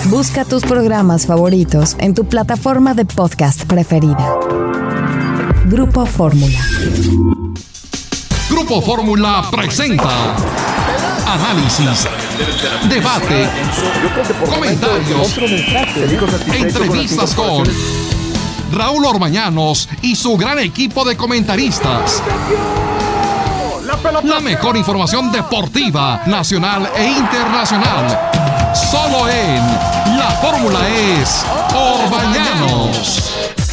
Busca tus programas favoritos en tu plataforma de podcast preferida. Grupo Fórmula. Grupo Fórmula presenta análisis, debate, comentarios, entrevistas con Raúl Orbañanos y su gran equipo de comentaristas. La mejor información deportiva, nacional e internacional. Solo en La Fórmula es Orbañanos.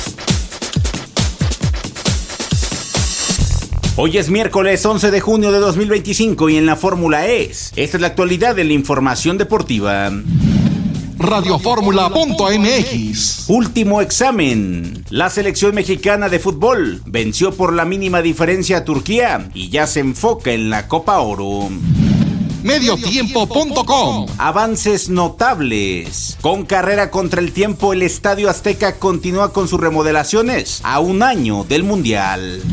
Hoy es miércoles 11 de junio de 2025 y en La Fórmula esta es la actualidad de la información deportiva. Radioformula.mx. Último examen. La selección mexicana de fútbol venció por la mínima diferencia a Turquía y ya se enfoca en la Copa Oro. Mediotiempo.com. Avances notables. Con carrera contra el tiempo, el Estadio Azteca continúa con sus remodelaciones a un año del Mundial.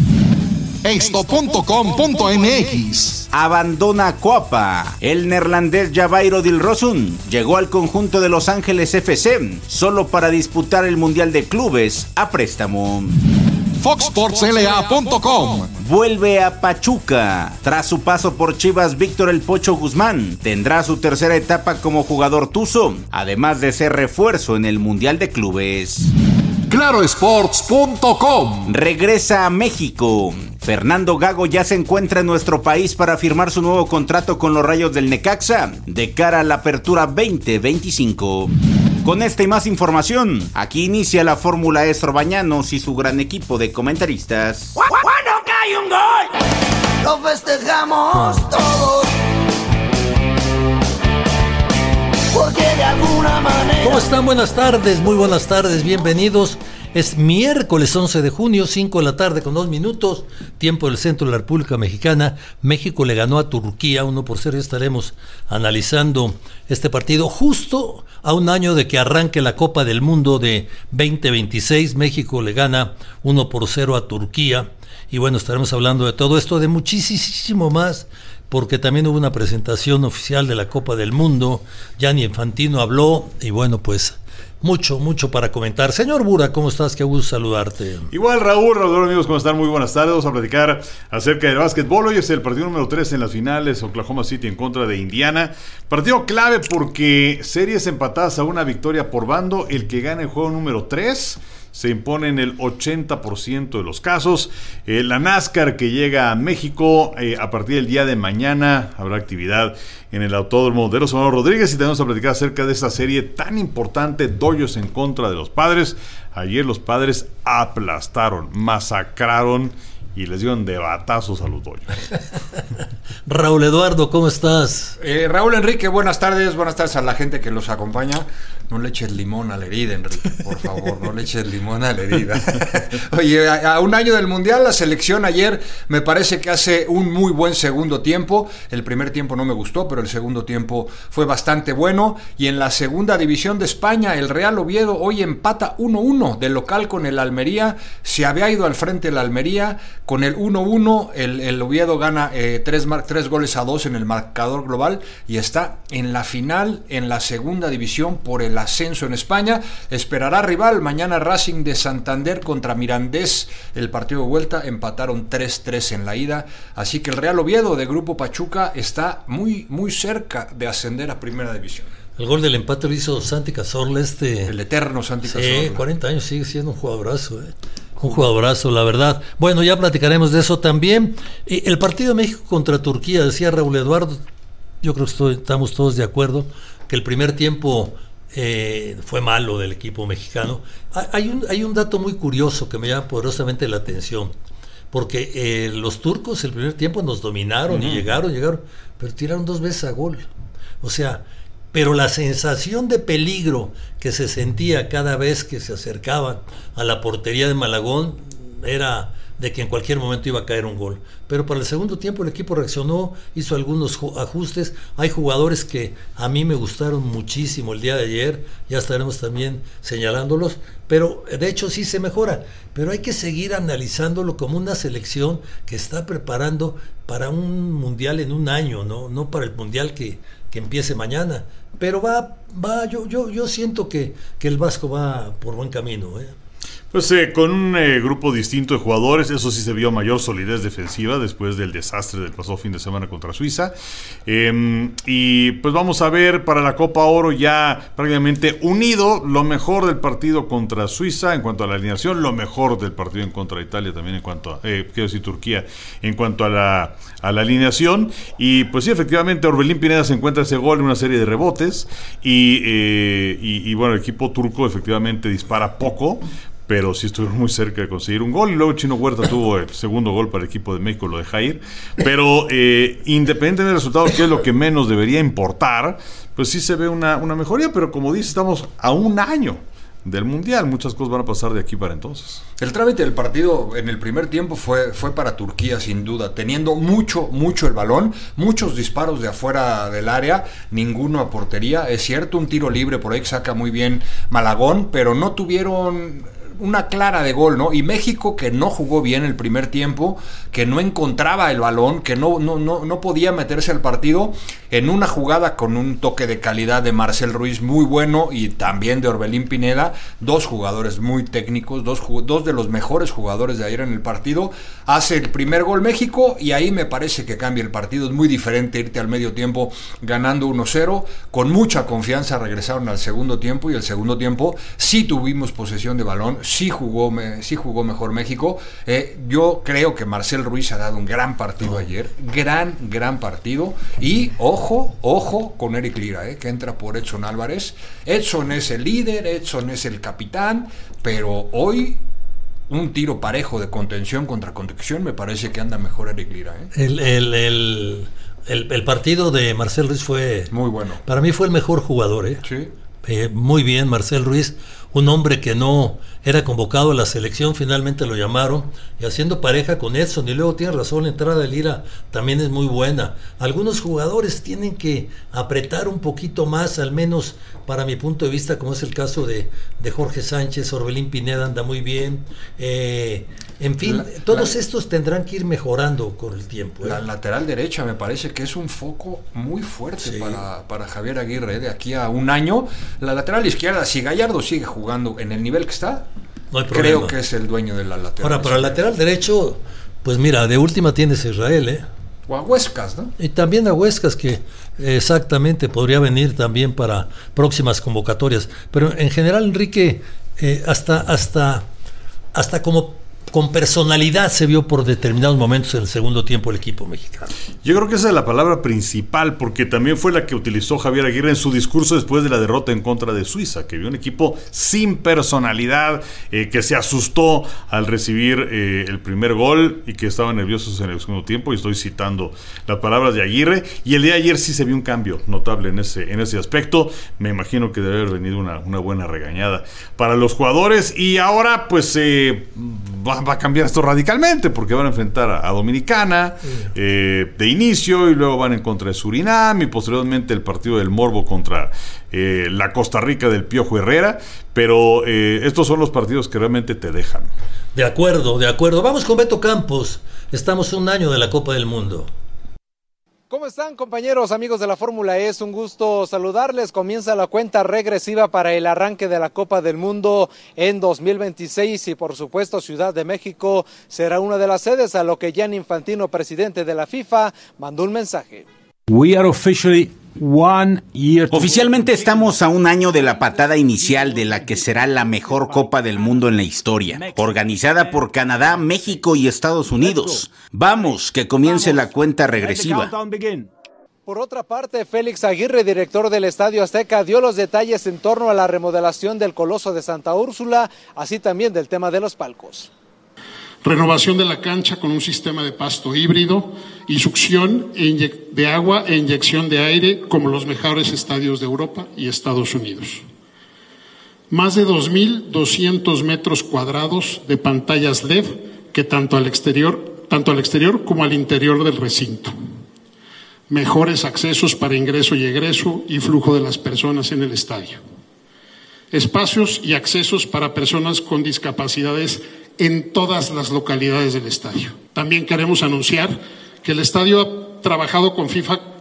Esto.com.mx. Abandona Coapa. El neerlandés Javairo Dilrosun llegó al conjunto de Los Ángeles FC solo para disputar el Mundial de Clubes a préstamo. FoxSportsLA.com. Vuelve a Pachuca. Tras su paso por Chivas, Víctor El Pocho Guzmán tendrá su tercera etapa como jugador tuzo, además de ser refuerzo en el Mundial de Clubes. Clarosports.com. Regresa a México. Fernando Gago ya se encuentra en nuestro país para firmar su nuevo contrato con los Rayos del Necaxa de cara a la Apertura 2025. Con esta y más información, aquí inicia La Fórmula Orbañanos y su gran equipo de comentaristas. Cuando cae un gol, lo festejamos todos. Porque de alguna manera... ¿Cómo están? Buenas tardes, muy buenas tardes, bienvenidos. Es miércoles 11 de junio, 5 de la tarde con 2 minutos, tiempo del centro de la República Mexicana. México le ganó a Turquía 1-0. Estaremos analizando este partido justo a un año de que arranque la Copa del Mundo de 2026. México le gana 1-0 a Turquía. Y bueno, estaremos hablando de todo esto, de muchísimo más, porque también hubo una presentación oficial de la Copa del Mundo. Gianni Infantino habló y bueno, pues mucho para comentar. Señor Bura, ¿cómo estás? Qué gusto saludarte. Igual Raúl, amigos, ¿cómo están? Muy buenas tardes. Vamos a platicar acerca del básquetbol. Hoy es el partido número 3 en las finales, Oklahoma City en contra de Indiana. Partido clave porque series empatadas a una victoria por bando. El que gane el juego número 3 se impone en el 80% de los casos. La NASCAR que llega a México a partir del día de mañana. Habrá actividad en el Autódromo de los Hermanos Rodríguez y tenemos a platicar acerca de esta serie tan importante, Dodgers en contra de los Padres. Ayer los Padres aplastaron, masacraron y les dieron de batazos a los Dodgers. Raúl Eduardo, ¿cómo estás? Raúl Enrique, buenas tardes a la gente que los acompaña. No le eches limón a la herida, Enrique, por favor, no le eches limón a la herida. Oye, a un año del Mundial, la selección ayer me parece que hace un muy buen segundo tiempo. El primer tiempo no me gustó, pero el segundo tiempo fue bastante bueno. Y en la segunda división de España, el Real Oviedo hoy empata 1-1 de local con el Almería. Se había ido al frente el Almería. Con el 1-1, el Oviedo gana 3-2 en el marcador global y está en la final en la segunda división por el ascenso en España. Esperará rival mañana Racing de Santander contra Mirandés. El partido de vuelta empataron 3-3 en la ida. Así que el Real Oviedo de Grupo Pachuca está muy cerca de ascender a Primera División. El gol del empate lo hizo Santi Cazorla, el eterno Santi Cazorla. 40 años, sigue siendo un jugadorazo, un jugadorazo, la verdad. Bueno, ya platicaremos de eso también. El partido de México contra Turquía, decía Raúl Eduardo, yo creo que estamos todos de acuerdo, que el primer tiempo fue malo del equipo mexicano. Hay un dato muy curioso que me llama poderosamente la atención, porque los turcos el primer tiempo nos dominaron y llegaron, pero tiraron 2 veces a gol. O sea, pero la sensación de peligro que se sentía cada vez que se acercaban a la portería de Malagón era de que en cualquier momento iba a caer un gol. Pero para el segundo tiempo el equipo reaccionó, hizo algunos ajustes. Hay jugadores que a mí me gustaron muchísimo el día de ayer, ya estaremos también señalándolos, pero de hecho sí se mejora. Pero hay que seguir analizándolo como una selección que está preparando para un mundial en un año, no para el mundial que que empiece mañana. Pero yo siento que el Vasco va por buen camino, Pues con un grupo distinto de jugadores, eso sí se vio mayor solidez defensiva después del desastre del pasado fin de semana contra Suiza. Y pues vamos a ver para la Copa Oro ya prácticamente unido lo mejor del partido contra Suiza en cuanto a la alineación, lo mejor del partido en contra de Italia también en cuanto a, quiero decir Turquía, en cuanto a la alineación. Y pues sí, efectivamente Orbelín Pineda se encuentra ese gol en una serie de rebotes y bueno, el equipo turco efectivamente dispara poco, pero sí estuvieron muy cerca de conseguir un gol. Y luego Chino Huerta tuvo el segundo gol para el equipo de México, lo deja ir. Pero independientemente del resultado, que es lo que menos debería importar, pues sí se ve una mejoría. Pero como dice, estamos a un año del Mundial. Muchas cosas van a pasar de aquí para entonces. El trámite del partido en el primer tiempo fue para Turquía, sin duda, teniendo mucho el balón, muchos disparos de afuera del área, ninguno a portería. Es cierto, un tiro libre por ahí que saca muy bien Malagón, pero no tuvieron una clara de gol, ¿no? Y México, que no jugó bien el primer tiempo, que no encontraba el balón, que no podía meterse al partido, en una jugada con un toque de calidad de Marcel Ruiz muy bueno y también de Orbelín Pineda, dos jugadores muy técnicos, dos de los mejores jugadores de ayer en el partido, hace el primer gol México y ahí me parece que cambia el partido. Es muy diferente irte al medio tiempo ganando 1-0, con mucha confianza regresaron al segundo tiempo y el segundo tiempo sí tuvimos posesión de balón, sí jugó mejor México. Yo creo que Marcel Ruiz ha dado un gran partido ayer, gran partido, y ojo con Eric Lira, que entra por Edson Álvarez. Edson es el líder, Edson es el capitán, pero hoy un tiro parejo de contención contra contención, me parece que anda mejor Eric Lira. El partido de Marcel Ruiz fue muy bueno. Para mí fue el mejor jugador. Sí. Muy bien, Marcel Ruiz, un hombre que no era convocado a la selección, finalmente lo llamaron, y haciendo pareja con Edson. Y luego tiene razón, la entrada de Lira también es muy buena. Algunos jugadores tienen que apretar un poquito más, al menos para mi punto de vista, como es el caso de Jorge Sánchez. Orbelín Pineda anda muy bien. En fin, todos estos tendrán que ir mejorando con el tiempo. La lateral derecha me parece que es un foco muy fuerte, sí, para Javier Aguirre, de aquí a un año. La lateral izquierda, si Gallardo sigue jugando en el nivel que está, no hay creo problema. que es el dueño de la lateral. Ahora, para el lateral derecho, pues mira, de última tienes a Israel, o a Huescas, ¿no? Y también a Huescas, que exactamente podría venir también para próximas convocatorias. Pero en general, Enrique, hasta como con personalidad se vio por determinados momentos en el segundo tiempo el equipo mexicano. Yo creo que esa es la palabra principal, porque también fue la que utilizó Javier Aguirre en su discurso después de la derrota en contra de Suiza, que vio un equipo sin personalidad, que se asustó al recibir el primer gol y que estaban nerviosos en el segundo tiempo, y estoy citando las palabras de Aguirre. Y el día de ayer sí se vio un cambio notable en ese aspecto. Me imagino que debe haber venido una buena regañada para los jugadores, y ahora pues va a cambiar esto radicalmente, porque van a enfrentar a Dominicana de inicio, y luego van en contra de Surinam, y posteriormente el partido del Morbo contra la Costa Rica del Piojo Herrera. Pero estos son los partidos que realmente te dejan. De acuerdo. Vamos con Beto Campos. Estamos a un año de la Copa del Mundo. ¿Cómo están, compañeros, amigos de la Fórmula E? Es un gusto saludarles. Comienza la cuenta regresiva para el arranque de la Copa del Mundo en 2026 y, por supuesto, Ciudad de México será una de las sedes, a lo que Gianni Infantino, presidente de la FIFA, mandó un mensaje. Oficialmente estamos a un año de la patada inicial de la que será la mejor Copa del Mundo en la historia, organizada por Canadá, México y Estados Unidos. Vamos, que comience la cuenta regresiva. Por otra parte, Félix Aguirre, director del Estadio Azteca, dio los detalles en torno a la remodelación del Coloso de Santa Úrsula, así también del tema de los palcos. Renovación de la cancha con un sistema de pasto híbrido y succión de agua e inyección de aire como los mejores estadios de Europa y Estados Unidos. Más de 2.200 metros cuadrados de pantallas LED que tanto al exterior como al interior del recinto. Mejores accesos para ingreso y egreso y flujo de las personas en el estadio. Espacios y accesos para personas con discapacidades en todas las localidades del estadio. También queremos anunciar que el estadio ha trabajado con FIFA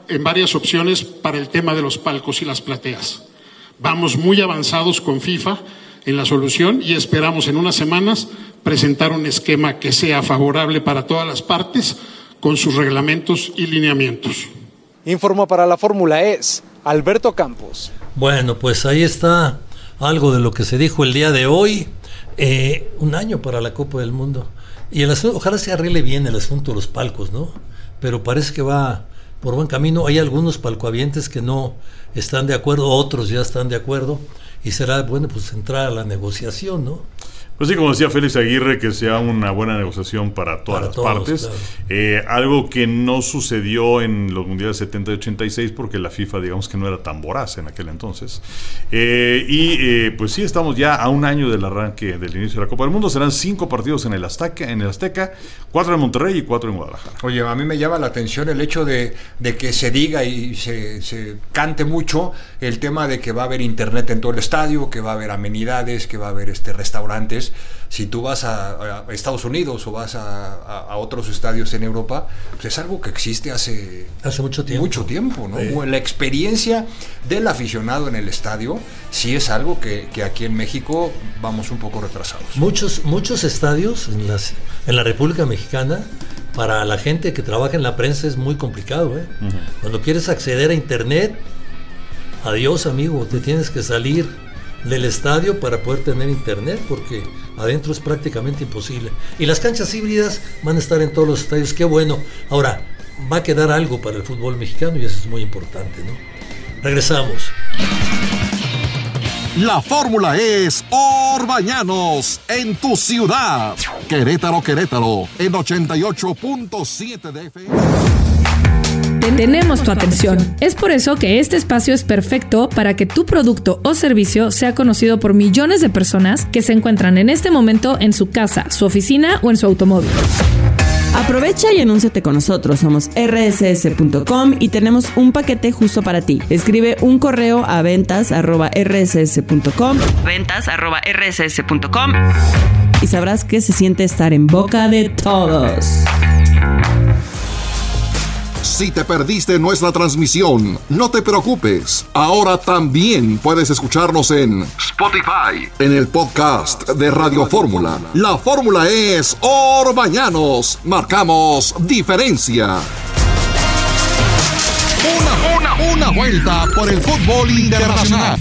en varias opciones para el tema de los palcos y las plateas. Vamos muy avanzados con FIFA en la solución y esperamos en unas semanas presentar un esquema que sea favorable para todas las partes con sus reglamentos y lineamientos. Informó para la Fórmula E Alberto Campos. Bueno, pues ahí está algo de lo que se dijo el día de hoy. Un año para la Copa del Mundo. Y el asunto, ojalá se arregle bien el asunto de los palcos, ¿no? Pero parece que va por buen camino. Hay algunos palcohabientes que no están de acuerdo, otros ya están de acuerdo. Y será, bueno, pues entrar a la negociación, ¿no? Pues sí, como decía Félix Aguirre, que sea una buena negociación para todas las partes. Claro. Algo que no sucedió en los mundiales 70 y 86 porque la FIFA, digamos que no era tan voraz en aquel entonces. Pues sí, estamos ya a un año del arranque del inicio de la Copa del Mundo. Serán 5 partidos en el Azteca, 4 en Monterrey y 4 en Guadalajara. Oye, a mí me llama la atención el hecho de que se diga y se cante mucho el tema de que va a haber internet en todo el estadio, que va a haber amenidades, que va a haber restaurantes. Si tú vas a Estados Unidos o vas a otros estadios en Europa, pues es algo que existe hace mucho tiempo, ¿no? La experiencia del aficionado en el estadio sí es algo que aquí en México vamos un poco retrasados. Muchos estadios en la República Mexicana, para la gente que trabaja en la prensa es muy complicado, ¿eh? Uh-huh. Cuando quieres acceder a internet, adiós amigo, te tienes que salir del estadio para poder tener internet, porque adentro es prácticamente imposible. Y las canchas híbridas van a estar en todos los estadios, qué bueno. Ahora, va a quedar algo para el fútbol mexicano y eso es muy importante, ¿no? Regresamos. La fórmula es Orbañanos en tu ciudad. Querétaro, en 88.7 de FM. Tenemos tu atención. Es por eso que este espacio es perfecto para que tu producto o servicio sea conocido por millones de personas que se encuentran en este momento en su casa, su oficina o en su automóvil. Aprovecha y anúnciate con nosotros. Somos rss.com y tenemos un paquete justo para ti. Escribe un correo a ventas@rss.com y sabrás que se siente estar en boca de todos. Si te perdiste nuestra transmisión, no te preocupes. Ahora también puedes escucharnos en Spotify, en el podcast de Radio Fórmula. La fórmula es Orbañanos. Marcamos diferencia. Una vuelta por el fútbol internacional.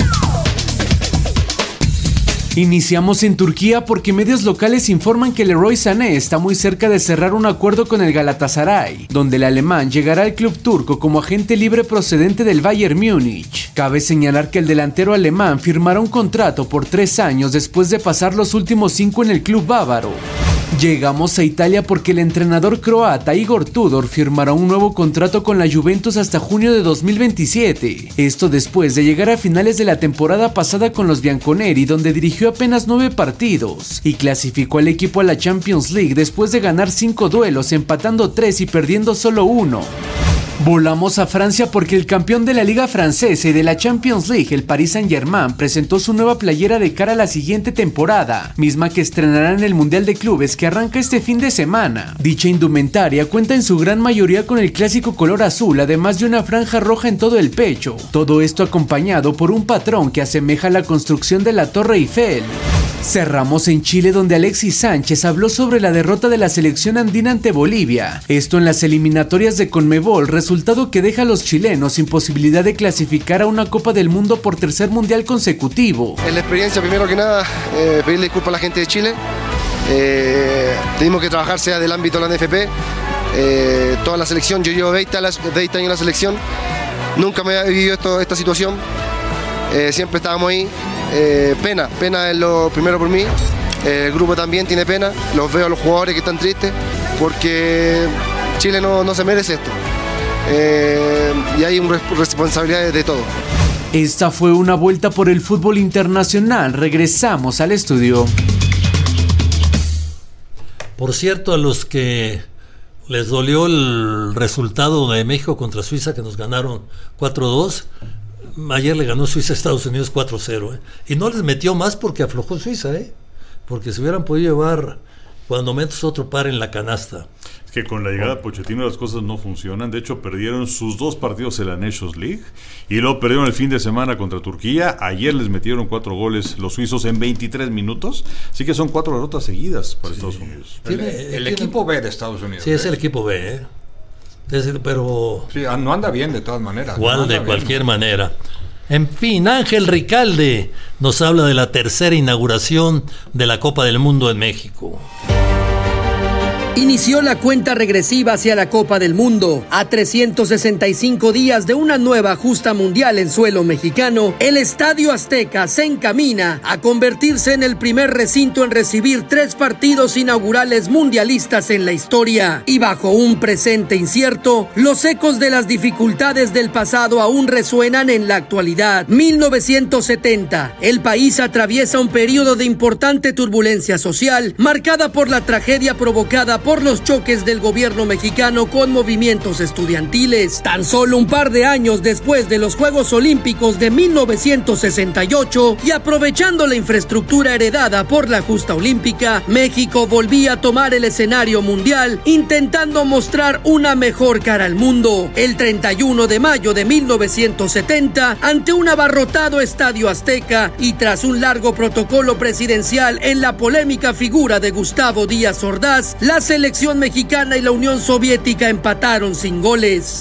Iniciamos en Turquía porque medios locales informan que Leroy Sané está muy cerca de cerrar un acuerdo con el Galatasaray, donde el alemán llegará al club turco como agente libre procedente del Bayern Múnich. Cabe señalar que el delantero alemán firmará un contrato por 3 años después de pasar los últimos 5 en el club bávaro. Llegamos a Italia porque el entrenador croata Igor Tudor firmará un nuevo contrato con la Juventus hasta junio de 2027. Esto después de llegar a finales de la temporada pasada con los bianconeri, donde dirigió apenas 9 partidos y clasificó al equipo a la Champions League después de ganar 5 duelos, empatando 3 y perdiendo solo 1. Volamos a Francia porque el campeón de la Liga Francesa y de la Champions League, el Paris Saint-Germain, presentó su nueva playera de cara a la siguiente temporada, misma que estrenará en el Mundial de Clubes que arranca este fin de semana. Dicha indumentaria cuenta en su gran mayoría con el clásico color azul, además de una franja roja en todo el pecho. Todo esto acompañado por un patrón que asemeja la construcción de la Torre Eiffel. Cerramos en Chile, donde Alexis Sánchez habló sobre la derrota de la selección andina ante Bolivia. Esto en las eliminatorias de Conmebol, resultado que deja a los chilenos sin posibilidad de clasificar a una Copa del Mundo por tercer mundial consecutivo. En la experiencia, primero que nada, pedirle disculpas a la gente de Chile. Tenemos que trabajar sea del ámbito de la NFP. Toda la selección, yo llevo 20 años en la selección. Nunca me había vivido esta situación. Siempre estábamos ahí. Pena es lo primero por mí. El grupo también tiene pena. Los veo a los jugadores que están tristes porque Chile no se merece esto. Y hay responsabilidades de todo. Esta fue una vuelta por el fútbol internacional. Regresamos al estudio. Por cierto, a los que les dolió el resultado de México contra Suiza, que nos ganaron 4-2, ayer le ganó Suiza a Estados Unidos 4-0, y no les metió más porque aflojó Suiza, porque se hubieran podido llevar cuando menos otro par en la canasta. Es que con la llegada de Pochettino las cosas no funcionan. De hecho, perdieron sus 2 partidos en la Nations League y luego perdieron el fin de semana contra Turquía. Ayer les metieron 4 goles los suizos en 23 minutos. Así que son 4 derrotas seguidas para Estados Unidos. El equipo B de Estados Unidos. Sí, es el equipo B, pero sí, no anda bien de todas maneras. Igual, no de bien. cualquier manera. En fin, Ángel Ricalde nos habla de la tercera inauguración de la Copa del Mundo en México. Inició la cuenta regresiva hacia la Copa del Mundo. A 365 días de una nueva justa mundial en suelo mexicano, el Estadio Azteca se encamina a convertirse en el primer recinto en recibir 3 partidos inaugurales mundialistas en la historia. Y bajo un presente incierto, los ecos de las dificultades del pasado aún resuenan en la actualidad. 1970, el país atraviesa un periodo de importante turbulencia social, marcada por la tragedia provocada por los choques del gobierno mexicano con movimientos estudiantiles. Tan solo un par de años después de los Juegos Olímpicos de 1968 y aprovechando la infraestructura heredada por la justa olímpica, México volvía a tomar el escenario mundial, intentando mostrar una mejor cara al mundo. El 31 de mayo de 1970, ante un abarrotado Estadio Azteca y tras un largo protocolo presidencial en la polémica figura de Gustavo Díaz Ordaz, la selección mexicana y la Unión Soviética empataron sin goles.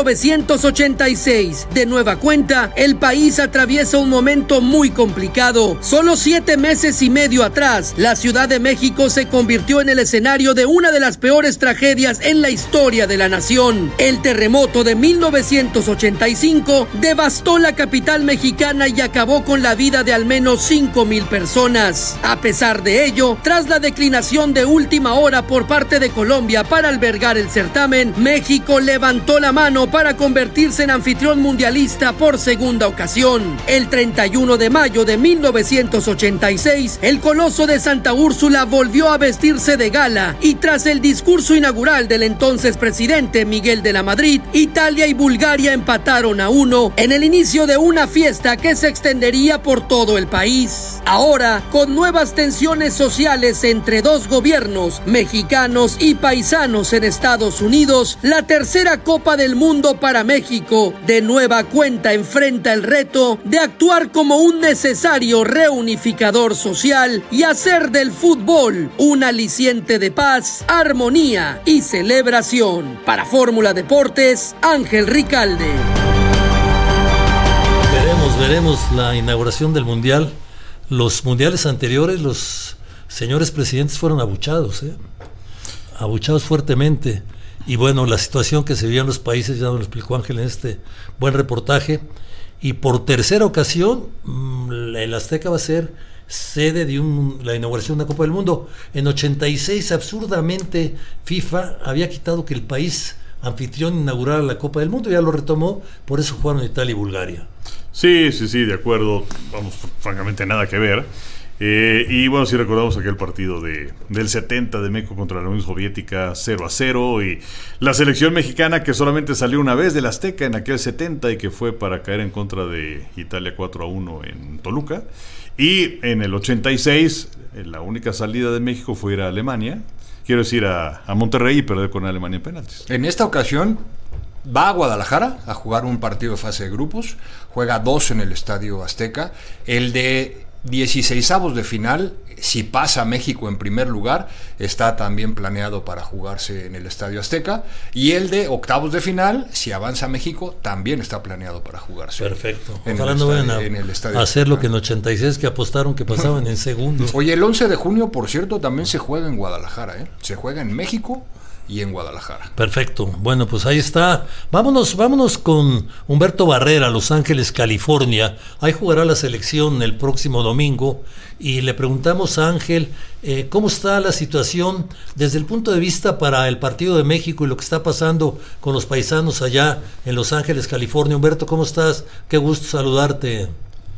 1986, de nueva cuenta, el país atraviesa un momento muy complicado. Solo 7 meses y medio atrás, la Ciudad de México se convirtió en el escenario de una de las peores tragedias en la historia de la nación. El terremoto de 1985 devastó la capital mexicana y acabó con la vida de al menos 5,000 personas. A pesar de ello, tras la declinación de última hora por parte de Colombia para albergar el certamen, México levantó la mano para convertirse en anfitrión mundialista por segunda ocasión. El 31 de mayo de 1986, el Coloso de Santa Úrsula volvió a vestirse de gala y tras el discurso inaugural del entonces presidente Miguel de la Madrid, Italia y Bulgaria empataron a 1 en el inicio de una fiesta que se extendería por todo el país. Ahora, con nuevas tensiones sociales entre 2 gobiernos, mexicanos y paisanos en Estados Unidos, la tercera Copa del Mundo para México de nueva cuenta enfrenta el reto de actuar como un necesario reunificador social y hacer del fútbol un aliciente de paz, armonía y celebración. Para Fórmula Deportes, Ángel Ricalde. Veremos la inauguración del Mundial. Los mundiales anteriores, los señores presidentes fueron abuchados, abuchados fuertemente. Y bueno, la situación que se vivía en los países, ya nos lo explicó Ángel en este buen reportaje. Y por tercera ocasión, el Azteca va a ser sede de la inauguración de la Copa del Mundo. En 86, absurdamente, FIFA había quitado que el país anfitrión inaugurara la Copa del Mundo, ya lo retomó, por eso jugaron Italia y Bulgaria. Sí, de acuerdo. Vamos, francamente, nada que ver. Y bueno, si recordamos aquel partido del 70 de México contra la Unión Soviética 0-0 y la selección mexicana que solamente salió una vez del Azteca en aquel 70 y que fue para caer en contra de Italia 4-1 en Toluca. Y en el 86 la única salida de México fue ir a Alemania, quiero decir a Monterrey, y perder con Alemania en penaltis. En esta ocasión va a Guadalajara a jugar un partido de fase de grupos, juega 2 en el Estadio Azteca, el de 16avos de final, si pasa México en primer lugar, está también planeado para jugarse en el Estadio Azteca, y el de octavos de final, si avanza México, también está planeado para jugarse. Perfecto. Ojalá no vayan a hacer lo que en 86 que apostaron que pasaban en segundo. Oye, el 11 de junio, por cierto, también se juega en Guadalajara, se juega en México y en Guadalajara. Perfecto. Bueno, pues ahí está. Vámonos con Humberto Barrera, Los Ángeles, California. Ahí jugará la selección el próximo domingo y le preguntamos a Ángel cómo está la situación desde el punto de vista para el partido de México y lo que está pasando con los paisanos allá en Los Ángeles, California. Humberto, ¿cómo estás? Qué gusto saludarte.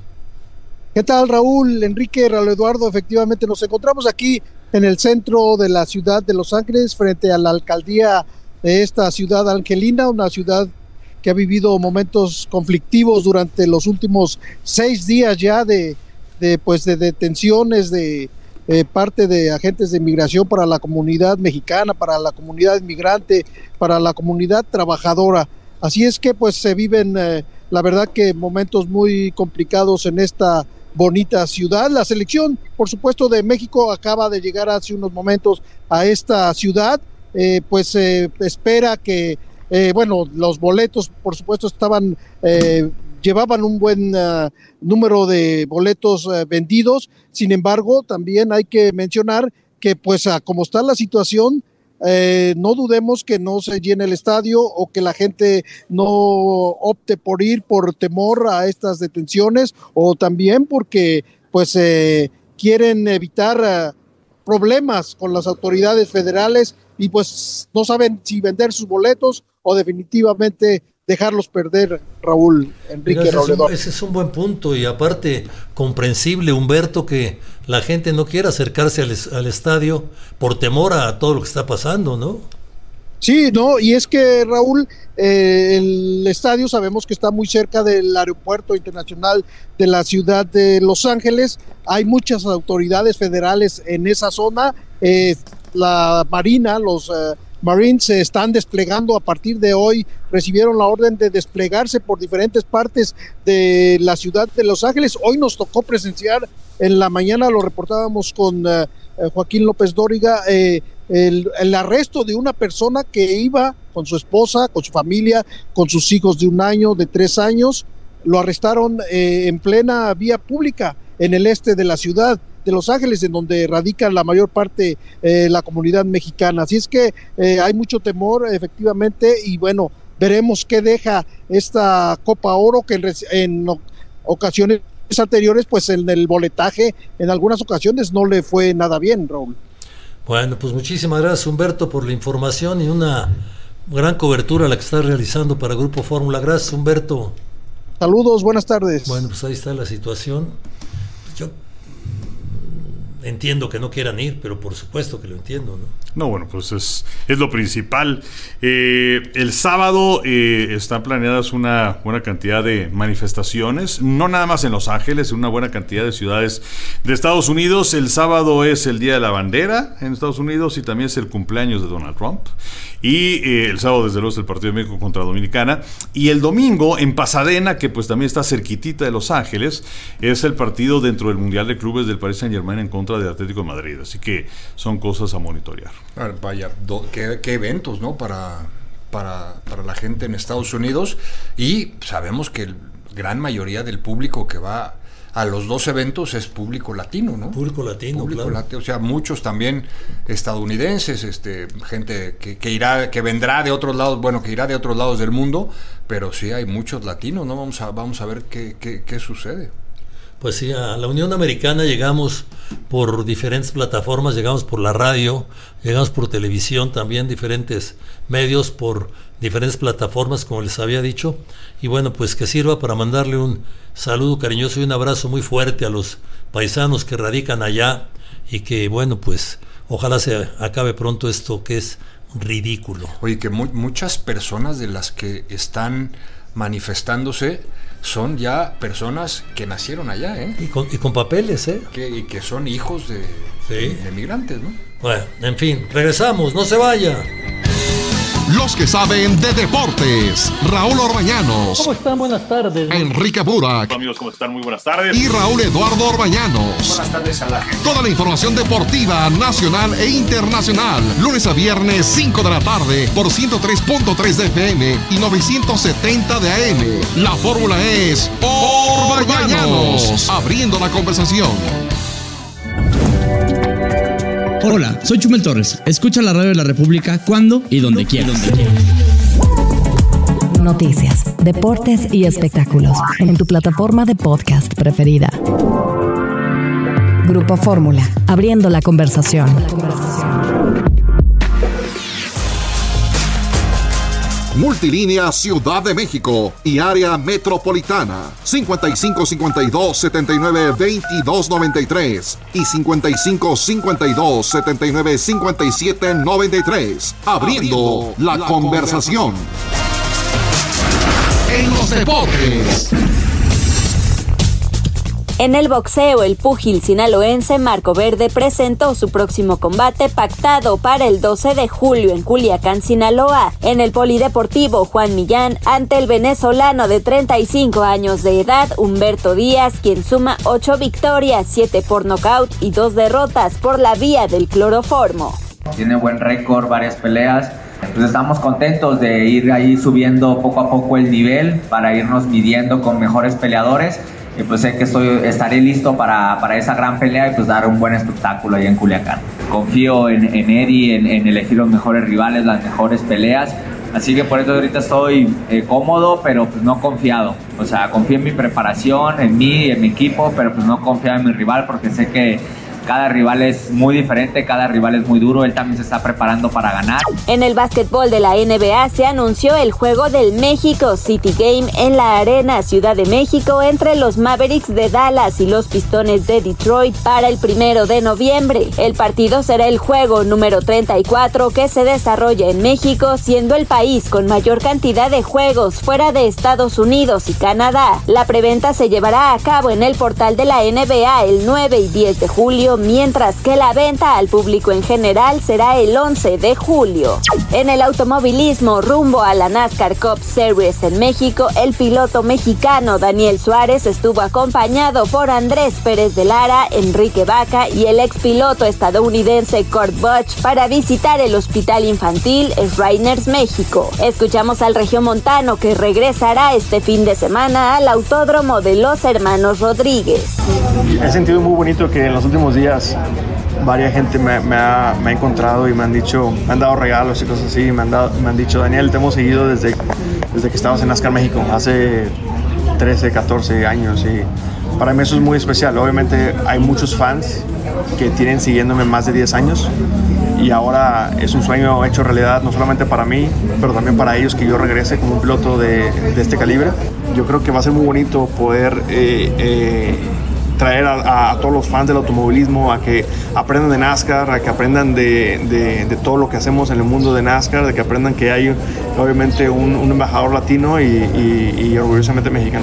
¿Qué tal, Raúl, Enrique, Raúl Eduardo? Efectivamente nos encontramos aquí en el centro de la ciudad de Los Ángeles, frente a la alcaldía de esta ciudad angelina, una ciudad que ha vivido momentos conflictivos durante los últimos 6 días ya de detenciones, de parte de agentes de inmigración para la comunidad mexicana, para la comunidad inmigrante, para la comunidad trabajadora. Así es que pues se viven, la verdad que momentos muy complicados en esta bonita ciudad. La selección, por supuesto, de México acaba de llegar hace unos momentos a esta ciudad, espera que, los boletos, por supuesto, llevaban un buen número de boletos vendidos. Sin embargo, también hay que mencionar que, pues, como está la situación, no dudemos que no se llene el estadio o que la gente no opte por ir por temor a estas detenciones, o también porque pues quieren evitar problemas con las autoridades federales y pues no saben si vender sus boletos o definitivamente dejarlos perder, Raúl, Enrique, Raúl. Ese es un buen punto, y aparte comprensible, Humberto, que la gente no quiera acercarse al estadio por temor a todo lo que está pasando, ¿no? Sí, no, y es que, Raúl, el estadio sabemos que está muy cerca del aeropuerto internacional de la ciudad de Los Ángeles. Hay muchas autoridades federales en esa zona. La Marina, los Marines se están desplegando a partir de hoy, recibieron la orden de desplegarse por diferentes partes de la ciudad de Los Ángeles. Hoy nos tocó presenciar, en la mañana lo reportábamos con Joaquín López Dóriga, el arresto de una persona que iba con su esposa, con su familia, con sus hijos de 1 año, de 3 años. Lo arrestaron en plena vía pública en el este de la ciudad de Los Ángeles, en donde radica la mayor parte la comunidad mexicana. Así es que hay mucho temor, efectivamente, y bueno, veremos qué deja esta Copa Oro, que en ocasiones anteriores, pues en el boletaje, en algunas ocasiones no le fue nada bien, Raúl. Bueno, pues muchísimas gracias, Humberto, por la información y una gran cobertura la que estás realizando para Grupo Fórmula. Gracias, Humberto. Saludos, buenas tardes. Bueno, pues ahí está la situación. Yo entiendo que no quieran ir, pero por supuesto que lo entiendo, ¿no? No, bueno, pues es lo principal. El sábado están planeadas una buena cantidad de manifestaciones, no nada más en Los Ángeles, en una buena cantidad de ciudades de Estados Unidos. El sábado es el Día de la Bandera en Estados Unidos y también es el cumpleaños de Donald Trump. Y el sábado, desde luego, es el partido de México contra Dominicana. Y el domingo, en Pasadena, que pues también está cerquitita de Los Ángeles, es el partido dentro del Mundial de Clubes del Paris Saint-Germain en contra del Atlético de Madrid. Así que son cosas a monitorear. Vaya, qué eventos, ¿no? Para la gente en Estados Unidos. Y sabemos que la gran mayoría del público que va a los 2 eventos es público latino, ¿no? Público latino, claro. O sea, muchos también estadounidenses, gente que vendrá de otros lados, bueno, que irá de otros lados del mundo, pero sí hay muchos latinos, ¿no? Vamos a ver qué sucede. Pues sí, a la Unión Americana llegamos por diferentes plataformas, llegamos por la radio, llegamos por televisión también, diferentes medios, por diferentes plataformas, como les había dicho. Y bueno, pues que sirva para mandarle un saludo cariñoso y un abrazo muy fuerte a los paisanos que radican allá, y que bueno, pues ojalá se acabe pronto esto que es ridículo. Oye, que muchas personas de las que están manifestándose son ya personas que nacieron allá, ¿eh? Y con papeles, ¿eh? Y que son hijos de migrantes, ¿no? Bueno, en fin, regresamos, no se vaya. Los que saben de deportes, Raúl Orbañanos. ¿Cómo están? Buenas tardes. Enrique Burak. Hola, amigos, ¿cómo están? Muy buenas tardes. Y Raúl Eduardo Orbañanos. Buenas tardes a la gente. Toda la información deportiva nacional e internacional. Lunes a viernes, 5 de la tarde, por 103.3 de FM y 970 de AM. La fórmula es Orbañanos. Abriendo la conversación. Hola, soy Chumel Torres. Escucha la radio de la República cuando y donde quieras. Noticias, deportes y espectáculos en tu plataforma de podcast preferida. Grupo Fórmula, abriendo la conversación. Multilínea Ciudad de México y área metropolitana 5552-792293 y 5552-795793. Abriendo la conversación. En los deportes. En el boxeo, el púgil sinaloense Marco Verde presentó su próximo combate pactado para el 12 de julio en Culiacán, Sinaloa, en el Polideportivo Juan Millán, ante el venezolano de 35 años de edad, Humberto Díaz, quien suma 8 victorias, 7 por nocaut y 2 derrotas por la vía del cloroformo. Tiene buen récord, varias peleas. Pues estamos contentos de ir ahí subiendo poco a poco el nivel para irnos midiendo con mejores peleadores. Y pues sé que estaré listo para esa gran pelea y pues dar un buen espectáculo ahí en Culiacán. Confío en Eddie, en elegir los mejores rivales, las mejores peleas. Así que por eso ahorita estoy cómodo, pero pues no confiado. O sea, confío en mi preparación, en mí, en mi equipo, pero pues no confío en mi rival porque sé que cada rival es muy diferente, cada rival es muy duro, él también se está preparando para ganar. En el básquetbol de la NBA se anunció el juego del México City Game en la Arena Ciudad de México entre los Mavericks de Dallas y los Pistones de Detroit para el 1 de noviembre. El partido será el juego número 34 que se desarrolla en México, siendo el país con mayor cantidad de juegos fuera de Estados Unidos y Canadá. La preventa se llevará a cabo en el portal de la NBA el 9 y 10 de julio, mientras que la venta al público en general será el 11 de julio. En el automovilismo, rumbo a la NASCAR Cup Series en México, el piloto mexicano Daniel Suárez estuvo acompañado por Andrés Pérez de Lara, Enrique Vaca y el expiloto estadounidense Kurt Busch para visitar el hospital infantil Shriners México. Escuchamos al regiomontano que regresará este fin de semana al autódromo de los Hermanos Rodríguez. He sentido muy bonito que en los últimos días varias gente me ha encontrado y me han dado regalos y cosas así, me han dicho, Daniel, te hemos seguido desde que estabas en NASCAR México, hace 13, 14 años, y para mí eso es muy especial. Obviamente hay muchos fans que tienen siguiéndome más de 10 años y ahora es un sueño hecho realidad, no solamente para mí, pero también para ellos, que yo regrese como un piloto de este calibre. Yo creo que va a ser muy bonito poder traer a todos los fans del automovilismo a que aprendan de NASCAR, a que aprendan de todo lo que hacemos en el mundo de NASCAR, de que aprendan que hay obviamente un embajador latino y orgullosamente mexicano.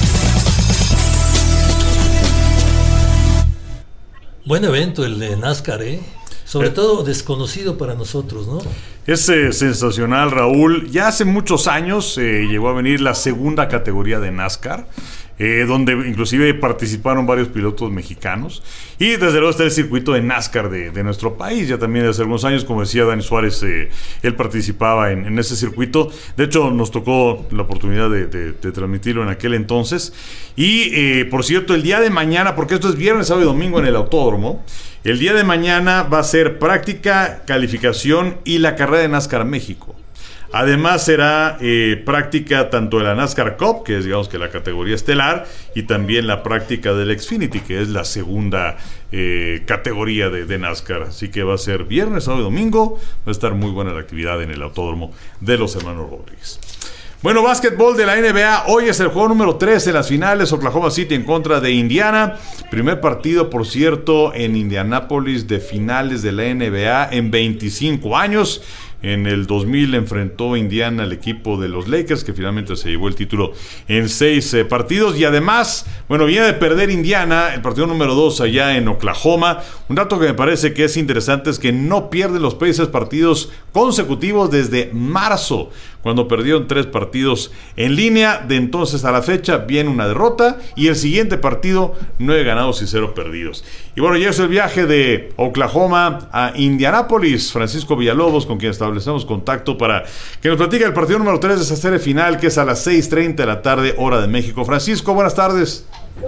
Buen evento el de NASCAR, sobre todo desconocido para nosotros, ¿no? Es sensacional, Raúl. Ya hace muchos años llegó a venir la segunda categoría de NASCAR, donde inclusive participaron varios pilotos mexicanos, y desde luego está el circuito de NASCAR de nuestro país, ya también de hace algunos años, como decía Dani Suárez, él participaba en ese circuito. De hecho nos tocó la oportunidad de transmitirlo en aquel entonces, y por cierto, el día de mañana, porque esto es viernes, sábado y domingo en el autódromo, el día de mañana va a ser práctica, calificación y la carrera de NASCAR México. Además será práctica tanto de la NASCAR Cup, que es digamos que la categoría estelar, y también la práctica del Xfinity, que es la segunda categoría de NASCAR. Así que va a ser viernes, sábado y domingo. Va a estar muy buena la actividad en el autódromo de los Hermanos Rodríguez. Bueno, básquetbol de la NBA. Hoy es el juego número 3 en las finales. Oklahoma City en contra de Indiana. Primer partido, por cierto, en Indianápolis de finales de la NBA en 25 años. En el 2000 enfrentó Indiana al equipo de los Lakers, que finalmente se llevó el título en 6 partidos. Y además, bueno, viene de perder Indiana el partido número 2 allá en Oklahoma. Un dato que me parece que es interesante es que no pierden los Pacers partidos consecutivos desde marzo, cuando perdieron 3 partidos en línea. De entonces a la fecha viene una derrota, y el siguiente partido 9 ganados y 0 perdidos. Y bueno, ya es el viaje de Oklahoma a Indianápolis. Francisco Villalobos, con quien establecemos contacto para que nos platique el partido número 3 de esa serie final, que es a las 6:30 de la tarde, hora de México. Francisco, buenas tardes.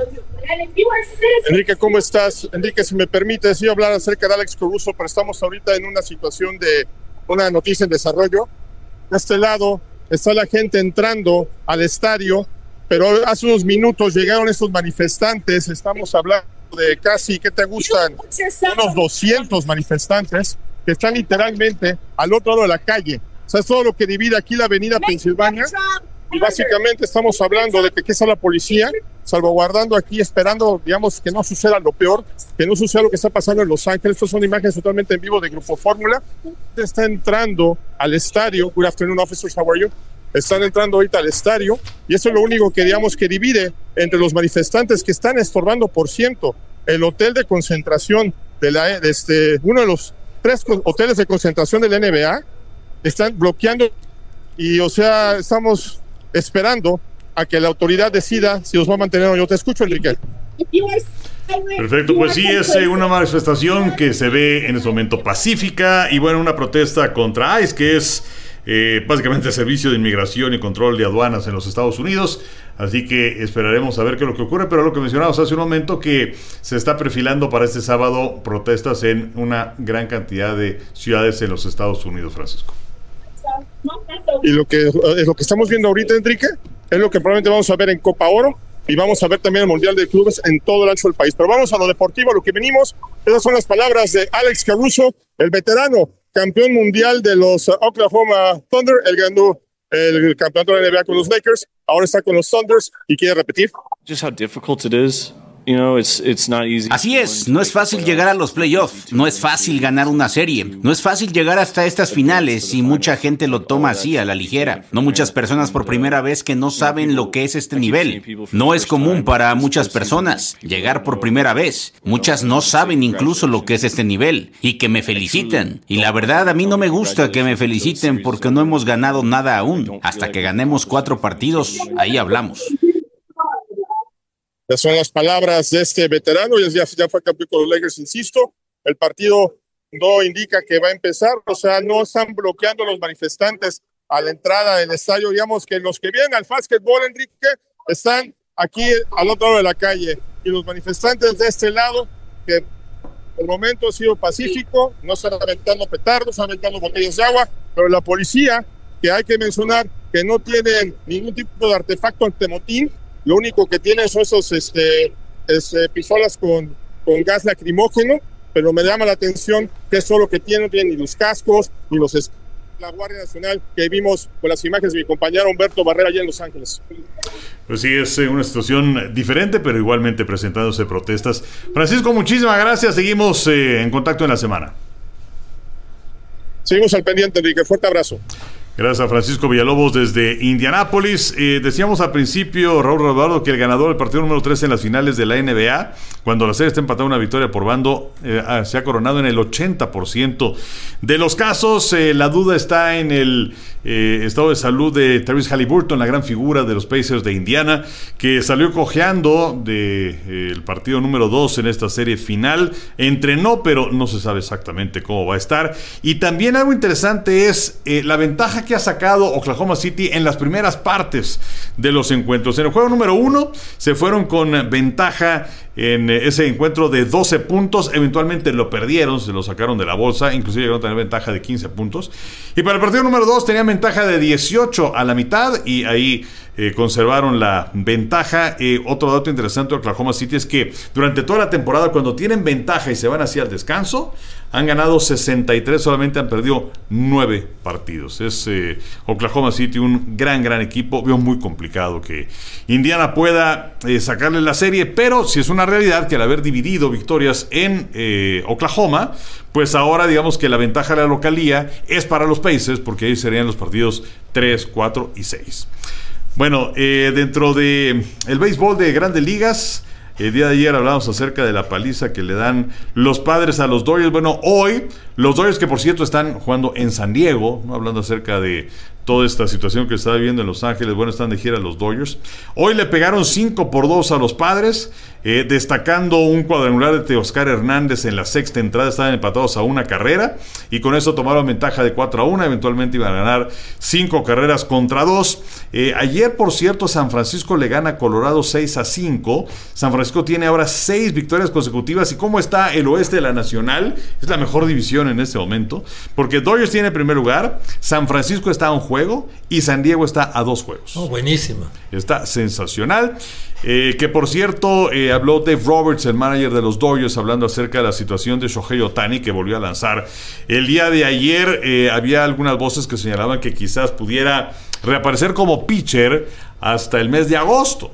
Enrique, ¿cómo estás? Enrique, si me permites, yo hablar acerca de Alex Caruso, pero estamos ahorita en una situación de una noticia en desarrollo. De este lado está la gente entrando al estadio, pero hace unos minutos llegaron estos manifestantes. Estamos hablando de casi, ¿qué te gustan? Unos 200 manifestantes que están literalmente al otro lado de la calle. O sea, es todo lo que divide aquí la avenida Pensilvania. Y básicamente estamos hablando de que aquí está la policía, salvaguardando aquí, esperando, digamos, que no suceda lo peor, que no suceda lo que está pasando en Los Ángeles. Estas son imágenes totalmente en vivo de Grupo Fórmula. Está entrando al estadio. Good afternoon, officers. How are you? están entrando ahorita al estadio, y eso es lo único que digamos que divide entre los manifestantes que están estorbando, por ciento, el hotel de concentración de uno de los 3 hoteles de concentración de la NBA, están bloqueando, y o sea, estamos esperando a que la autoridad decida si los va a mantener o no. Yo te escucho, Enrique. Perfecto, pues sí, es una manifestación que se ve en este momento pacífica, y bueno, una protesta contra ICE, que es básicamente el Servicio de Inmigración y Control de Aduanas en los Estados Unidos. Así que esperaremos a ver qué es lo que ocurre, pero lo que mencionamos hace un momento, que se está perfilando para este sábado protestas en una gran cantidad de ciudades en los Estados Unidos, Francisco. Y lo que estamos viendo ahorita, Enrique, es lo que probablemente vamos a ver en Copa Oro, y vamos a ver también el Mundial de Clubes en todo el ancho del país. Pero vamos a lo deportivo, a lo que venimos. Esas son las palabras de Alex Caruso, el veterano campeón mundial de los Oklahoma Thunder. Él ganó el campeonato de la NBA con los Lakers, ahora está con los Thunders y quiere repetir. Just how difficult it is. You know, it's not easy. Así es, no es fácil llegar a los playoffs, no es fácil ganar una serie, no es fácil llegar hasta estas finales, y mucha gente lo toma así a la ligera. No muchas personas por primera vez que no saben lo que es este nivel. No es común para muchas personas llegar por primera vez. Muchas no saben incluso lo que es este nivel, y que me felicitan. Y la verdad, a mí no me gusta que me feliciten porque no hemos ganado nada aún. Hasta que ganemos 4 partidos, ahí hablamos. Esas son las palabras de este veterano, ya fue campeón con los Lakers, insisto. El partido no indica que va a empezar, o sea, no están bloqueando los manifestantes a la entrada del estadio. Digamos que los que vienen al básquetbol, Enrique, están aquí al otro lado de la calle, y los manifestantes de este lado, que por el momento ha sido pacífico, no están aventando petardos, están aventando botellas de agua, pero la policía, que hay que mencionar que no tienen ningún tipo de artefacto antimotín, lo único que tienen son esos pistolas con gas lacrimógeno, pero me llama la atención que eso es lo que tienen, no tienen ni los cascos, ni la Guardia Nacional, que vimos con las imágenes de mi compañero Humberto Barrera allá en Los Ángeles. Pues sí, es una situación diferente, pero igualmente presentándose protestas. Francisco, muchísimas gracias, seguimos en contacto en la semana. Seguimos al pendiente, Enrique, fuerte abrazo. Gracias a Francisco Villalobos desde Indianápolis. Decíamos al principio, Raúl Eduardo, que el ganador del partido número 3 en las finales de la NBA, cuando la serie está empatada una victoria por bando, se ha coronado en el 80% de los casos. La duda está en el estado de salud de Tyrese Haliburton, la gran figura de los Pacers de Indiana, que salió cojeando del partido número 2 en esta serie final. Entrenó, pero no se sabe exactamente cómo va a estar. Y también algo interesante es la ventaja que ha sacado Oklahoma City en las primeras partes de los encuentros. En el juego número 1 se fueron con ventaja en ese encuentro de 12 puntos, eventualmente lo perdieron, se lo sacaron de la bolsa, inclusive llegaron a tener ventaja de 15 puntos. Y para el partido número 2 tenían ventaja de 18 a la mitad, y ahí conservaron la ventaja. Otro dato interesante de Oklahoma City es que durante toda la temporada, cuando tienen ventaja y se van hacia el descanso, han ganado 63, solamente han perdido 9 partidos. Es Oklahoma City un gran equipo. Veo muy complicado que Indiana pueda sacarle la serie, pero si es una realidad que al haber dividido victorias en Oklahoma, pues ahora digamos que la ventaja de la localía es para los Pacers, porque ahí serían los partidos 3, 4 y 6. Bueno, dentro de el béisbol de Grandes Ligas, el día de ayer hablamos acerca de la paliza que le dan los Padres a los Dodgers. Bueno, hoy los Dodgers, que por cierto están jugando en San Diego, ¿no? Hablando acerca de toda esta situación que se está viviendo en Los Ángeles, bueno, están de gira los Dodgers. Hoy le pegaron 5-2 a los Padres, destacando un cuadrangular de Teoscar Hernández en la sexta entrada. Estaban empatados a una carrera y con eso tomaron ventaja de 4-1. Eventualmente iban a ganar 5 carreras contra 2. Ayer, por cierto, San Francisco le gana a Colorado 6-5. San Francisco tiene ahora 6 victorias consecutivas. ¿Y cómo está el oeste de la Nacional? Es la mejor división en este momento, porque Dodgers tiene el primer lugar, San Francisco está a un juego y San Diego está a 2 juegos. Oh, buenísima. Está sensacional. Que por cierto, habló Dave Roberts, el manager de los Dodgers, hablando acerca de la situación de Shohei Ohtani, que volvió a lanzar el día de ayer. Había algunas voces que señalaban que quizás pudiera reaparecer como pitcher hasta el mes de agosto.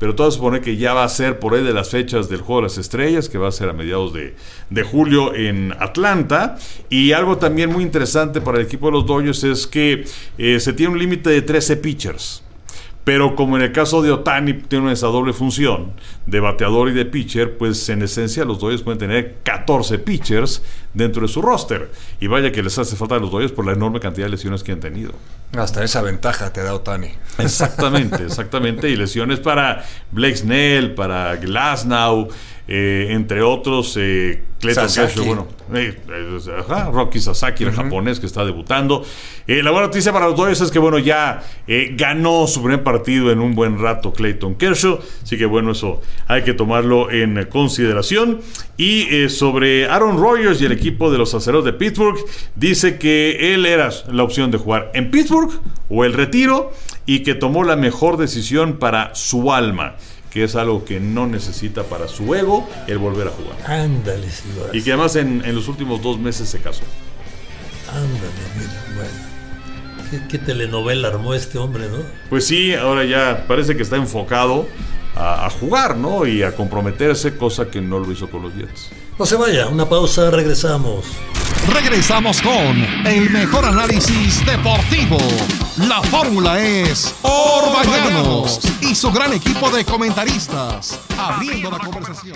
pero todo supone que ya va a ser por ahí de las fechas del Juego de las Estrellas, que va a ser a mediados de julio en Atlanta. Y algo también muy interesante para el equipo de los Dodgers es que se tiene un límite de 13 pitchers. Pero como en el caso de Ohtani tiene esa doble función de bateador y de pitcher, pues en esencia los Dodgers pueden tener 14 pitchers dentro de su roster. Y vaya que les hace falta a los Dodgers por la enorme cantidad de lesiones que han tenido. Hasta esa ventaja te da Ohtani. Exactamente. Y lesiones para Blake Snell, para Glasnow, entre otros, Clayton Kershaw, Rocky Sasaki, el japonés que está debutando. La buena noticia para los Dodgers es que ya ganó su primer partido en un buen rato Clayton Kershaw, así que eso hay que tomarlo en consideración. Y sobre Aaron Rodgers y el equipo de los Acereros de Pittsburgh, dice que él era la opción de jugar en Pittsburgh o el retiro, y que tomó la mejor decisión para su alma, que es algo que no necesita para su ego el volver a jugar. Ándale, señor. Y que además en los últimos 2 meses se casó. Ándale, mira, ¿Qué telenovela armó este hombre, no? Pues sí, ahora ya parece que está enfocado a jugar, ¿no? Y a comprometerse, cosa que no lo hizo con los Jets. No se vaya, una pausa, regresamos. Regresamos con el mejor análisis deportivo. La fórmula es Orbañanos y su gran equipo de comentaristas, abriendo la conversación.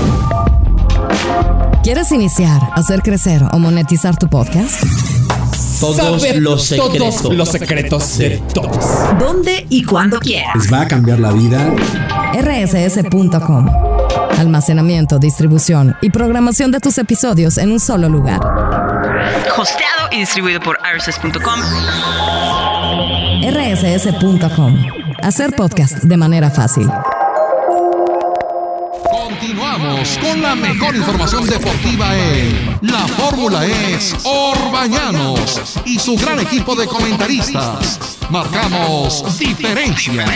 ¿Quieres iniciar, hacer crecer o monetizar tu podcast? Todos los secretos de todos. ¿Dónde y cuándo quieras? Les va a cambiar la vida. rss.com. Almacenamiento, distribución y programación de tus episodios en un solo lugar. Hosteado y distribuido por rss.com. rss.com. Hacer podcast de manera fácil. Continuamos con la mejor información deportiva en La Fórmula es Orbañanos y su gran equipo de comentaristas. Marcamos diferencia.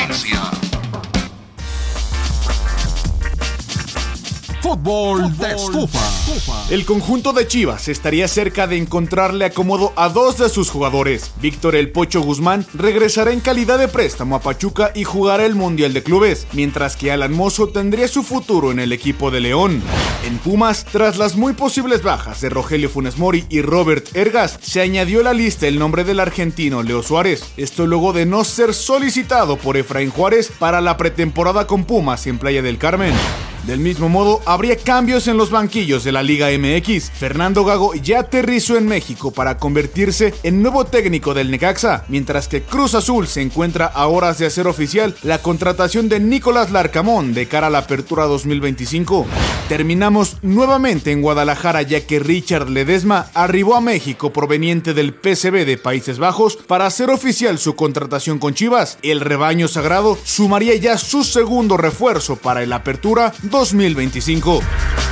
Fútbol de estufa. El conjunto de Chivas estaría cerca de encontrarle acomodo a 2 de sus jugadores. Víctor El Pocho Guzmán regresará en calidad de préstamo a Pachuca y jugará el Mundial de Clubes, mientras que Alan Mozo tendría su futuro en el equipo de León. En Pumas, tras las muy posibles bajas de Rogelio Funes Mori y Robert Ergas, se añadió a la lista el nombre del argentino Leo Suárez. Esto luego de no ser solicitado por Efraín Juárez para la pretemporada con Pumas en Playa del Carmen. Del mismo modo, habría cambios en los banquillos de la Liga MX. Fernando Gago ya aterrizó en México para convertirse en nuevo técnico del Necaxa, mientras que Cruz Azul se encuentra a horas de hacer oficial la contratación de Nicolás Larcamón de cara a la apertura 2025. Terminamos nuevamente en Guadalajara, ya que Richard Ledesma arribó a México proveniente del PSV de Países Bajos para hacer oficial su contratación con Chivas. El rebaño sagrado sumaría ya su segundo refuerzo para el apertura 2025.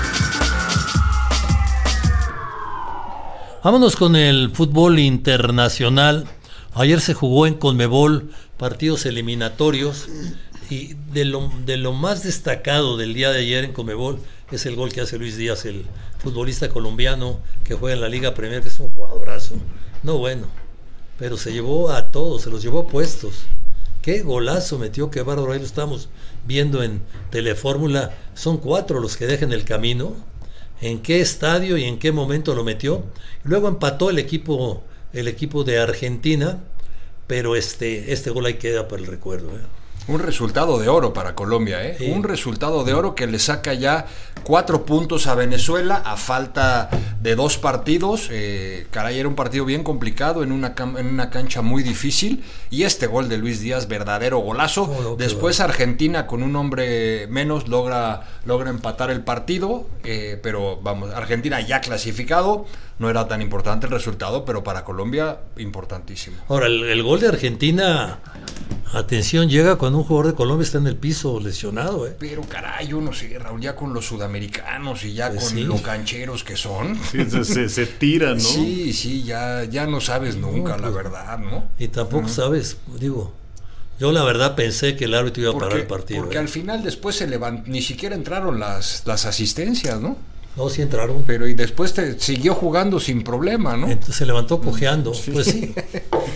Vámonos con el fútbol internacional. Ayer se jugó en Conmebol partidos eliminatorios y de lo más destacado del día de ayer en Conmebol es el gol que hace Luis Díaz, el futbolista colombiano que juega en la Liga Premier, que es un jugadorazo. No bueno, pero se llevó a todos, se los llevó puestos. Qué golazo metió, qué bárbaro. Ahí lo estamos viendo en Telefórmula. Son 4 los que dejan el camino. ¿En qué estadio y en qué momento lo metió? Luego empató el equipo de Argentina, pero este gol ahí queda para el recuerdo. Un resultado de oro para Colombia, Sí. Un resultado de oro que le saca ya 4 puntos a Venezuela a falta de 2 partidos. Caray, era un partido bien complicado en una cancha muy difícil. Y este gol de Luis Díaz, verdadero golazo. Después Argentina con un hombre menos logra empatar el partido. Pero vamos, Argentina ya clasificado. No era tan importante el resultado, pero para Colombia importantísimo. Ahora, el gol de Argentina, atención, llega cuando un jugador de Colombia está en el piso lesionado. Pero caray, yo no sé, Raúl, ya con los sudamericanos y ya con lo cancheros que son. Sí, se tiran, ¿no? Sí, ya no sabes nunca, la verdad, ¿no? Y tampoco sabes, yo la verdad pensé que el árbitro iba a parar el partido. Porque al final después ni siquiera entraron las asistencias, ¿no? No, sí entraron. Pero y después siguió jugando sin problema, ¿no? Entonces se levantó cojeando, pues sí.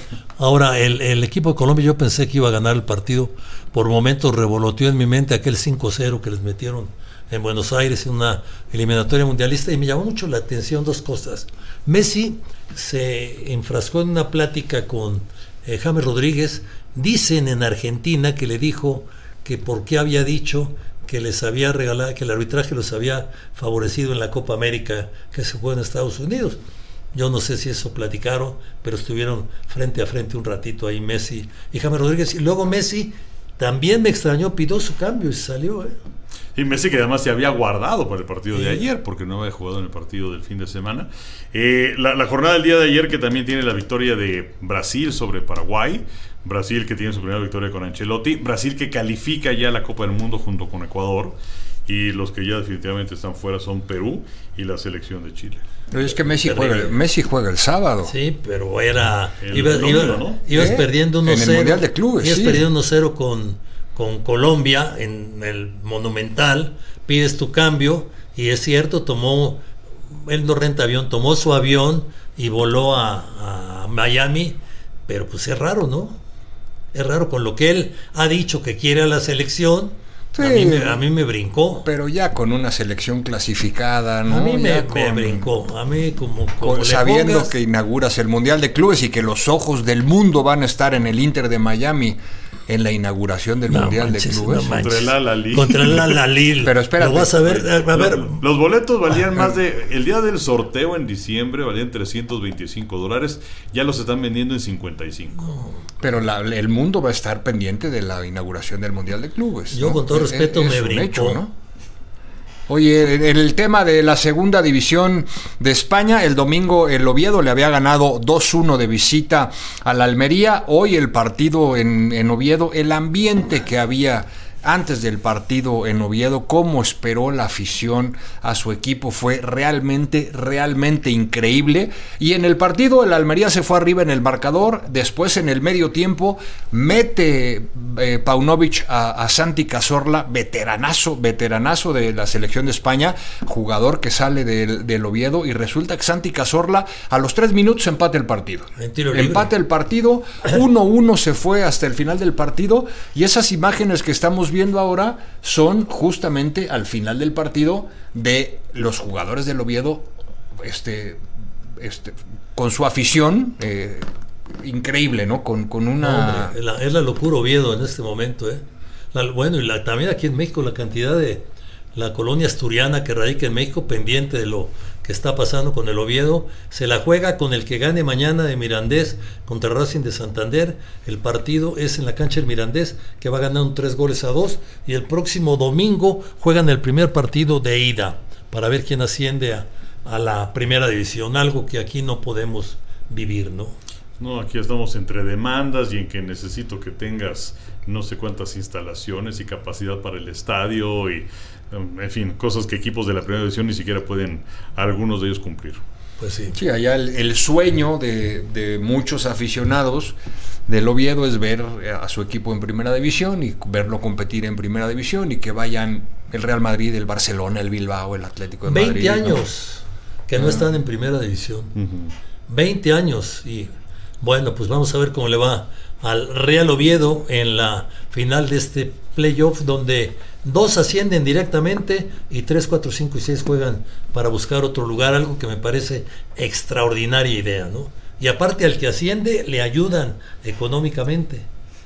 Ahora, el equipo de Colombia, yo pensé que iba a ganar el partido. Por momentos revoloteó en mi mente aquel 5-0 que les metieron en Buenos Aires en una eliminatoria mundialista, y me llamó mucho la atención dos cosas. Messi se enfrascó en una plática con James Rodríguez. Dicen en Argentina que le dijo que por qué había dicho que les había regalado, que el arbitraje los había favorecido en la Copa América que se jugó en Estados Unidos. Yo no sé si eso platicaron, pero estuvieron frente a frente un ratito ahí Messi y James Rodríguez. Y luego Messi también me extrañó, pidió su cambio y salió. Y Messi, que además se había guardado para el partido de ayer, porque no había jugado en el partido del fin de semana. La jornada del día de ayer, que también tiene la victoria de Brasil sobre Paraguay. Brasil, que tiene su primera victoria con Ancelotti. Brasil, que califica ya la Copa del Mundo junto con Ecuador. Y los que ya definitivamente están fuera son Perú y la selección de Chile. Pero es que Messi juega el sábado. Sí, pero ibas perdiendo 1-0. En el Mundial de Clubes, ibas perdiendo 1-0 con Colombia en el Monumental. Pides tu cambio y es cierto, él no renta avión, tomó su avión y voló a Miami. Pero pues es raro, ¿no? Es raro con lo que él ha dicho que quiere a la selección. Sí, a mí me brincó. Pero ya con una selección clasificada, ¿no? A mí me brincó. A mí como sabiendo que inauguras el Mundial de Clubes y que los ojos del mundo van a estar en el Inter de Miami en la inauguración del Mundial de Clubes. Contra el Al-Ahly. Contra el Al-Ahly. Pero espérate. Lo vas a ver. Los boletos valían más de... El día del sorteo en diciembre valían $325. Ya los están vendiendo en 55. No. Pero el mundo va a estar pendiente de la inauguración del Mundial de Clubes. Yo, ¿no? Con todo respeto, me brincó. Hecho, ¿no? Oye, en el tema de la segunda división de España, el domingo el Oviedo le había ganado 2-1 de visita a la Almería. Hoy el partido en Oviedo, el ambiente que había antes del partido en Oviedo, cómo esperó la afición a su equipo, fue realmente increíble. Y en el partido el Almería se fue arriba en el marcador. Después, en el medio tiempo, mete Paunovic a Santi Cazorla, veteranazo de la selección de España, jugador que sale del Oviedo, y resulta que Santi Cazorla a los 3 minutos empata el partido. Empata el partido, 1-1 se fue hasta el final del partido, y esas imágenes que estamos viendo ahora son justamente al final del partido de los jugadores del Oviedo, con su afición increíble, ¿no? Con una... No, hombre, es la locura Oviedo en este momento, y también aquí en México la cantidad de la colonia asturiana que radica en México, pendiente de lo que está pasando con el Oviedo, se la juega con el que gane mañana de Mirandés contra Racing de Santander. El partido es en la cancha del Mirandés, que va ganando 3-2, y el próximo domingo juegan el primer partido de ida para ver quién asciende a la primera división, algo que aquí no podemos vivir, ¿no? No, aquí estamos entre demandas y en que necesito que tengas no sé cuántas instalaciones y capacidad para el estadio y, en fin, cosas que equipos de la primera división ni siquiera pueden algunos de ellos cumplir. Pues sí. Sí, allá el sueño de muchos aficionados del Oviedo es ver a su equipo en primera división y verlo competir en primera división, y que vayan el Real Madrid, el Barcelona, el Bilbao, el Atlético de Madrid. 20 años que no están en primera división. 20 años. Y bueno, pues vamos a ver cómo le va al Real Oviedo en la final de este playoff, donde 2 ascienden directamente y 3, 4, 5 y 6 juegan para buscar otro lugar, algo que me parece extraordinaria idea, ¿no? Y aparte, al que asciende le ayudan económicamente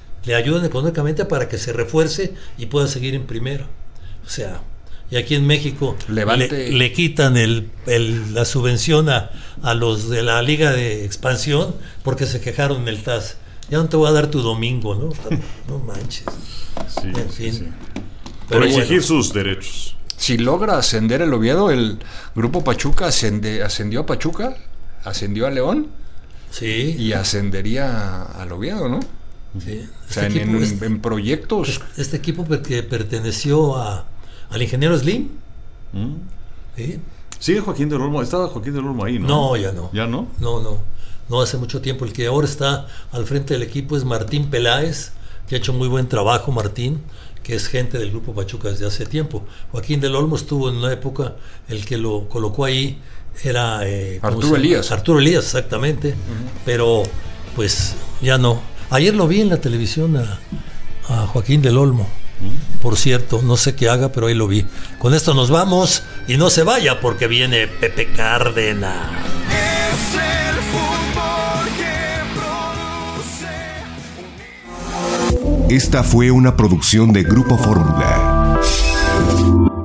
para que se refuerce y pueda seguir en primera. O sea, y aquí en México le quitan la subvención a los de la Liga de Expansión porque se quejaron en el TAS. Ya no te voy a dar tu domingo, ¿no? No manches. Sí, en fin. sí. Por exigir sus derechos. Si logra ascender el Oviedo, el Grupo Pachuca ascendió a Pachuca, ascendió a León, sí, y ascendería al Oviedo, ¿no? Sí. O sea, en proyectos. Este equipo que perteneció al ingeniero Slim. ¿Sí? Sigue Joaquín del Olmo. Estaba Joaquín del Olmo ahí, ¿no? No, ya no. ¿Ya no? No, hace mucho tiempo. El que ahora está al frente del equipo es Martín Peláez, que ha hecho muy buen trabajo, Martín, que es gente del Grupo Pachuca desde hace tiempo. Joaquín del Olmo estuvo en una época, el que lo colocó ahí era Arturo Elías. Arturo Elías, exactamente. Pero pues ya no. Ayer lo vi en la televisión a Joaquín del Olmo. Por cierto, no sé qué haga, pero ahí lo vi. Con esto nos vamos y no se vaya porque viene Pepe Cárdenas. Esta fue una producción de Grupo Fórmula.